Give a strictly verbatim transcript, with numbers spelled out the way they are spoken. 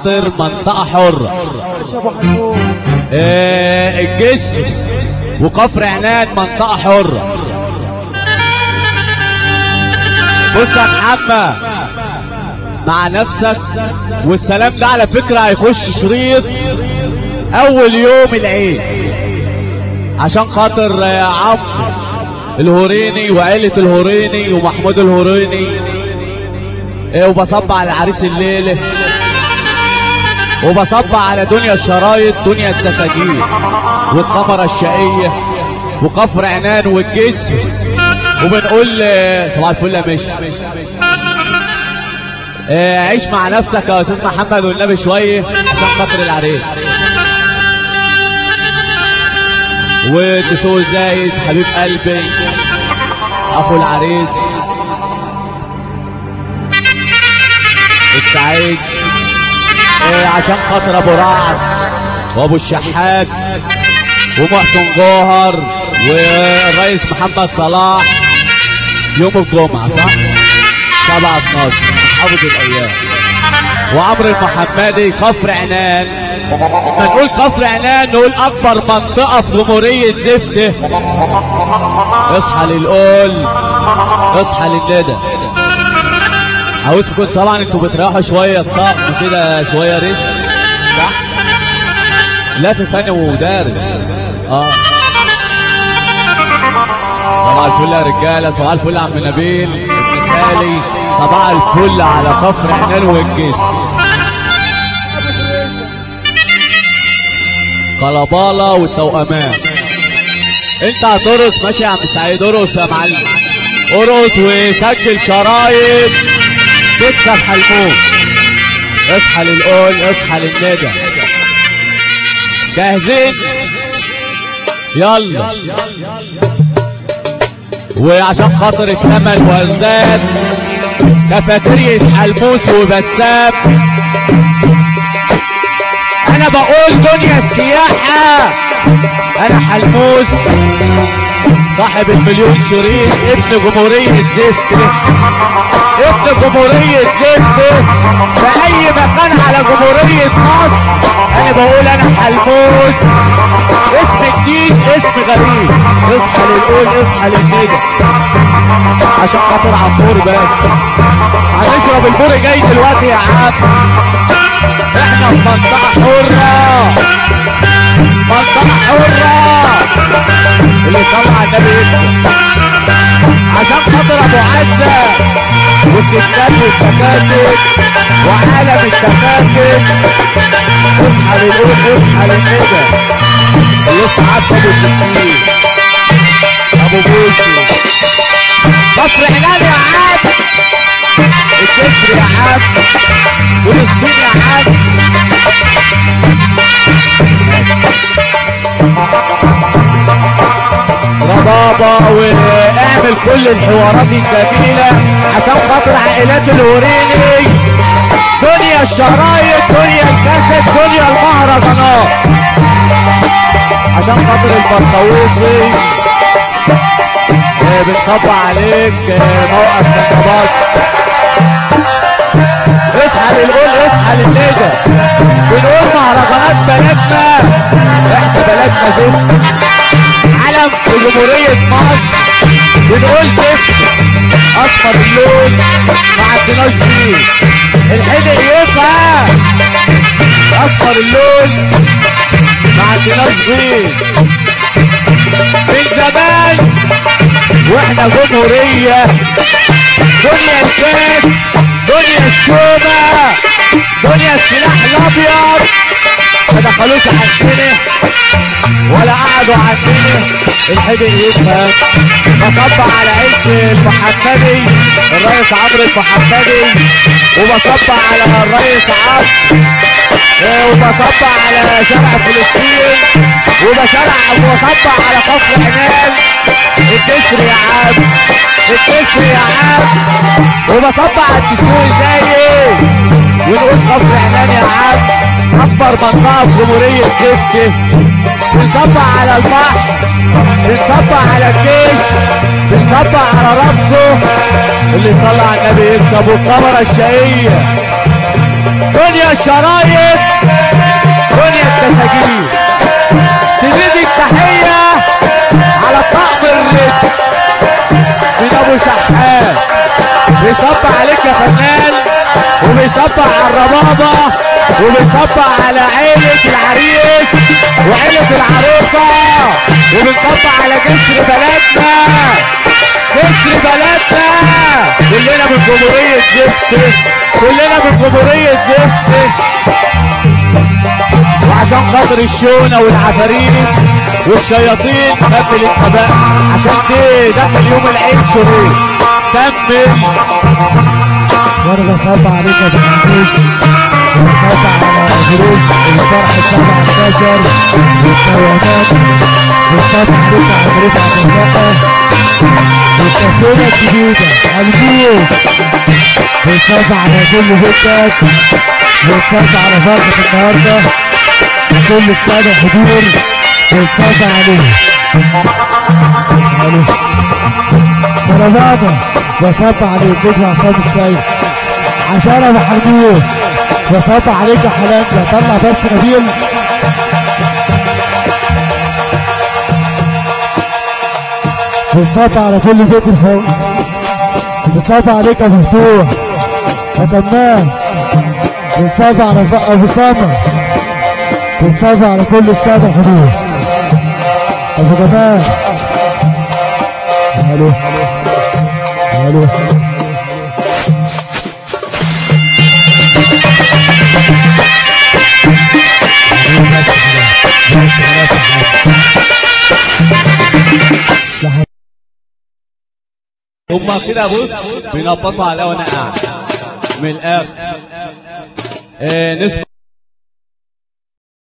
منطقة حرة. آه الجسر وكفر عناد منطقة حرة. بص يا محمد مع نفسك، والسلام ده على فكرة هيخش شريط أول يوم العيد عشان خاطر عمرو الهوريني وعيلة الهوريني ومحمود الهوريني. إيه وبصب على عريس الليلة، وبصب على دنيا الشرايط، دنيا التساجيل والقمرة الشقية وكفر عنان والجسر. وبنقول صباح الفل يا مشي. إيه عيش مع نفسك يا استاذ محمد والنبي شوية عشان خاطر العريس. ودسوق زايد حبيب قلبي اخو العريس السعيد. إيه عشان خاطر ابو رعد وابو الشحات ومحسن جوهر والرئيس محمد صلاح يوم الجمعة صح؟ سبعة اتناشر حافظ الايام. وعمرو المحمدي كفر عنان. ما نقول كفر عنان نقول اكبر منطقة في جمهورية زفته. اصحى للقول، اصحى للندى. عاوزكم طبعا انتوا بتريحوا شوية الطقم كده شوية ريست صح؟ لا في فن ودارس. اه صباح الفل يا رجالة، صباح الفل يا عم نبيل ابن خالي، صباح الفل على كفر عنان والجسر. قلبالة والتوأمان. انت هترقص ماشي يا عم سعيد، ارقص يا معلم، ارقص وسجل شرايط تكسب حلموك. اصحى للقول، اصحى للندى. جاهزين؟ يلا. وعشان خاطر الثمن والزاد كافيتيريا حلموس وبسام. انا بقول دنيا السياحة، انا حلموس صاحب المليون شريط ابن جمهورية زفته، ابن جمهورية زفته في اي مكان على جمهورية مصر. انا بقول انا حلموس، اسم جديد اسم غريب. اصحى للقول، اصحى للندى عشان خاطر عمور. بس هنشرب البور جاي دلوقتي يا عم. احنا في منطقة حرة، منطقة حرة. اللي صلى على النبي يكسب عشان خاطر ابو عزة والكتاب والتكاتك وعالم التكاتك. اصحى للقول، اصحى للندى. يصعد ابو السكين ابو بوشي كفر عنان يا عم، الجسر يا عم، فلسطين يا عم. ربابة واعمل كل الحوارات الجميلة عشان خاطر عائلات الهوريني، دنيا الشرايط، دنيا الكاسيت، دنيا المهرجانات عشان خاطر البسطاووسي. بنصب عليك موقف سندباص. اصحى للقول، اصحى للندى. بنقول مهرجانات بلدنا، احنا بلدنا زفت علم في جمهورية مصر. بنقول زفت اصفر اللون ما عدناش فيه. الحدق يبقى اصفر اللون ما عدناش فيه من زمان واحنا جمهورية. دنيا الكاس، دنيا الشومة، دنيا السلاح الابيض. ما دخلوش عندنا ولا قعدوا عندنا. الحدق يفهم. بصب على عيلة المحمدي الرئيس عمرو المحمدي، وبصب على الرئيس عمرو، وبصب على شارع فلسطين، وبشرع وبصب على كفر عنان. الجسر يا عم، الجسر يا عم. وبصب على الدسوق زايد ونقول كفر عنان يا عم، اكبر منطقة في جمهورية زفته. بنصب على البحر، بنصب على الجيش، بنصب على رمسه. اللي صلى على النبي يكسب. والقمرة الشقية دنيا الشرايط دنيا التساجيل تزيد التحية على طقم الرد من ابو شحات بيصبح عليك يا فنان وبيصبح على الربابة وبيصبح على عيلة العريس وعيلة العروسة وبنصبح على جسر بلدنا جسر بلدنا كلنا من جمهورية زفت كلنا من جمهورية زفت وعشان خاطر الشونة والعفاريت والشياطين كمل انت بقى عشان دي دخل يوم العيد شريط كمل. وانا بصب عليك يا بنعميس وبصب على فلوس الفرح السبعتاشر والطيرانات بصب عليك على فريق عبد الرقة والتسليمة الجديدة البيوت بصب على كل بيتك بصب على فرحة النهارده وكل السادة حضور بصب عليهم. الو كربانة بصب عليك نجم عصام السيد عشان ابو حرموس بصب عليك يا حلانجة طلع بس نبيل بتصب على كل بيت الفوق بتصب عليك يا مفتوح يا تمام بتصب على ابو سامة بتصب على كل السادة حضور ابو جمال. الو الو هما كده بص بينبطوا على وانا قاعد من الاخر. آه نسمع